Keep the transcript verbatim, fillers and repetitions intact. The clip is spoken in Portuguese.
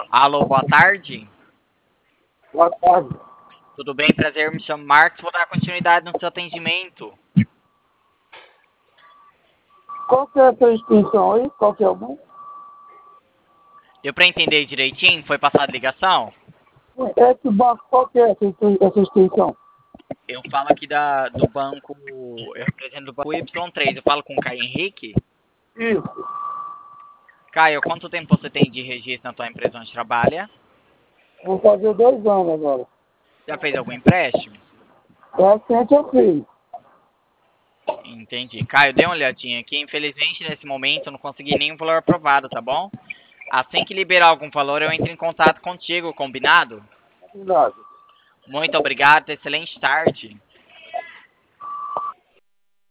Alô, boa tarde. Boa tarde. Tudo bem? Prazer, me chamo Marcos. Vou dar continuidade no seu atendimento. Qual que é a sua extensão aí? Qual que é o banco? Deu para entender direitinho? Foi passada a ligação? É que banco, qual que é essa, essa extensão? Eu falo aqui da, do banco, eu represento o banco Y três. Eu falo com o Caio Henrique. Isso. Caio, quanto tempo você tem de registro na tua empresa onde trabalha? Vou fazer dois anos agora. Já fez algum empréstimo? Recente eu fiz. Entendi. Caio, dê uma olhadinha aqui. Infelizmente, nesse momento, eu não consegui nenhum valor aprovado, tá bom? Assim que liberar algum valor, eu entro em contato contigo, combinado? Combinado. Muito obrigado, excelente tarde.